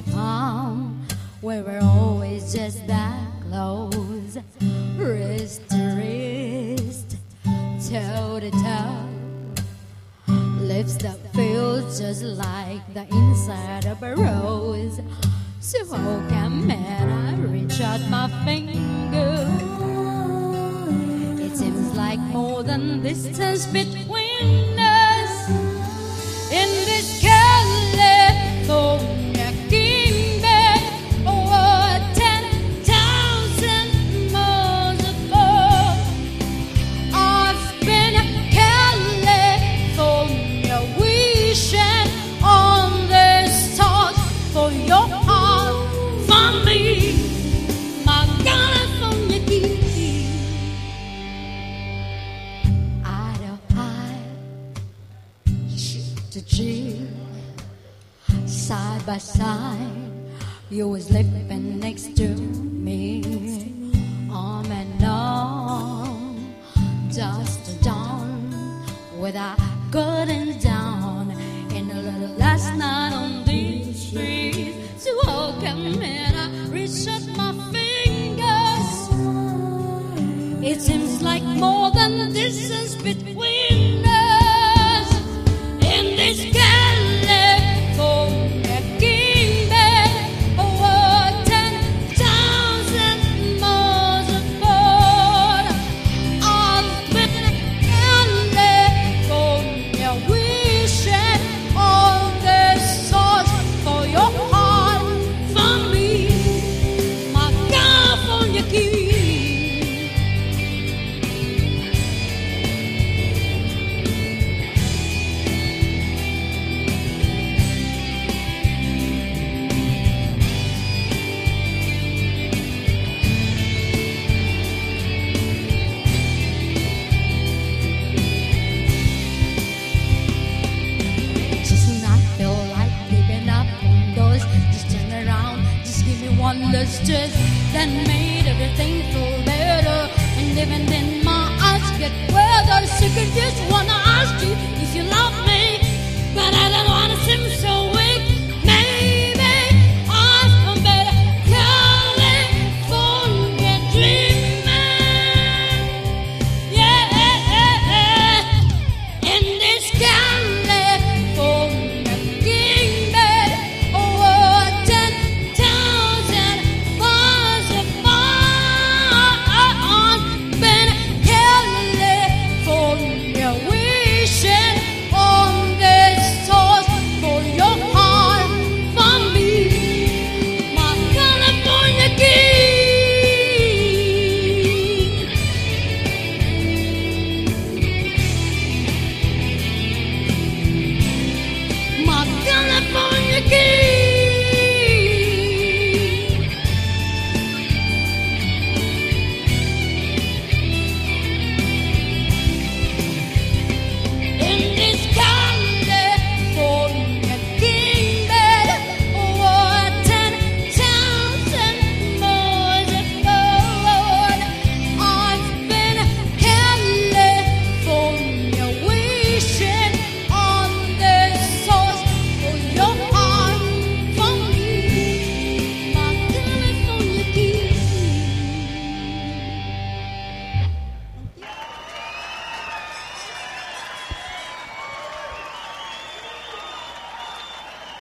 palm. We were always just that close, wrist to wrist, toe to toe. Lips that feel just like the inside of a rose. So how can I reach out my finger? It seems like more than distance between us in this California kingdom. Oh, 10,000 miles apart. I've been California wishing on this thought for your heart, for me, my California key. Eye to eye, cheek to cheek, side by side, you was living next to me, arm in arm, dust to dawn, with our curtains down, in a little last night on these streets. So how can I reach out my fingers? It seems like more than the distance between us in this California kingdom. Oh, 10,000 miles apart. I've been California wishing all this thought for your heart, for me, my California key. Just when I feel like giving up on those, just turn around, just give me one last kiss that made everything feel better. And even then my eyes get wetter. So could just wanna ask you if you love me, but I don't wanna seem so weak.